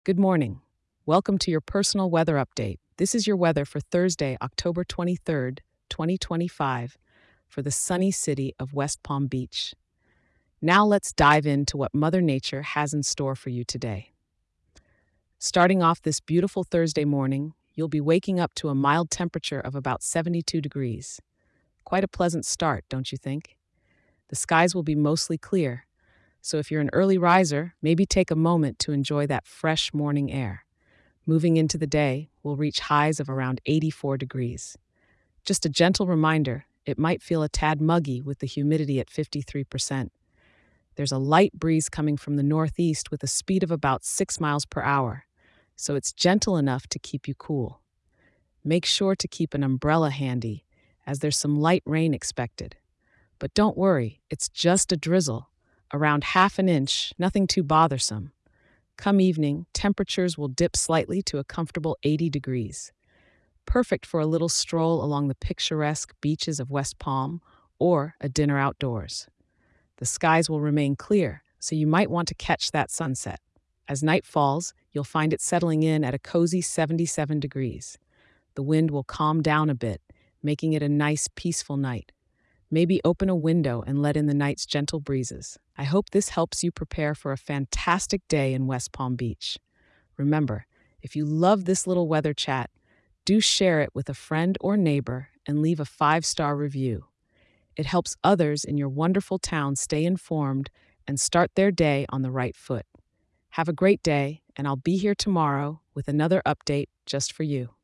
Good morning. Welcome to your personal weather update. This is your weather for Thursday, October 23rd, 2025, for the sunny city of West Palm Beach. Now let's dive into what Mother Nature has in store for you today. Starting off this beautiful Thursday morning, you'll be waking up to a mild temperature of about 72 degrees. Quite a pleasant start, don't you think? The skies will be mostly clear, so if you're an early riser, maybe take a moment to enjoy that fresh morning air. Moving into the day, we'll reach highs of around 84 degrees. Just a gentle reminder, it might feel a tad muggy with the humidity at 53%. There's a light breeze coming from the northeast with a speed of about 6 miles per hour, so it's gentle enough to keep you cool. Make sure to keep an umbrella handy, as there's some light rain expected. But don't worry, it's just a drizzle, around half an inch, nothing too bothersome. Come evening, temperatures will dip slightly to a comfortable 80 degrees. Perfect for a little stroll along the picturesque beaches of West Palm or a dinner outdoors. The skies will remain clear, so you might want to catch that sunset. As night falls, you'll find it settling in at a cozy 77 degrees. The wind will calm down a bit, making it a nice, peaceful night. Maybe open a window and let in the night's gentle breezes. I hope this helps you prepare for a fantastic day in West Palm Beach. Remember, if you love this little weather chat, do share it with a friend or neighbor and leave a 5-star review. It helps others in your wonderful town stay informed and start their day on the right foot. Have a great day, and I'll be here tomorrow with another update just for you.